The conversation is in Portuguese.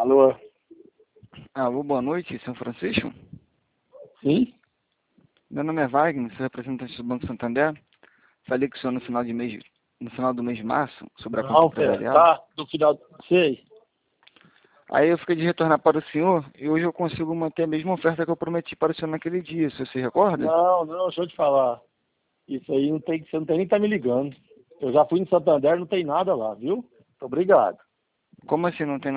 Alô? Alô, boa noite, São Francisco? Sim? Meu nome é Wagner, sou representante do Banco Santander. Falei com o senhor no final do mês de março, sobre a conta Não, empresarial. tá, do final... Sei. Aí eu fiquei de retornar para o senhor e hoje eu consigo manter a mesma oferta que eu prometi para o senhor naquele dia, o senhor se recorda? Não, deixa eu te falar. Isso aí não tem, você não tem nem que tá me ligando. Eu já fui no Santander, não tem nada lá, viu? Obrigado. Como assim não tem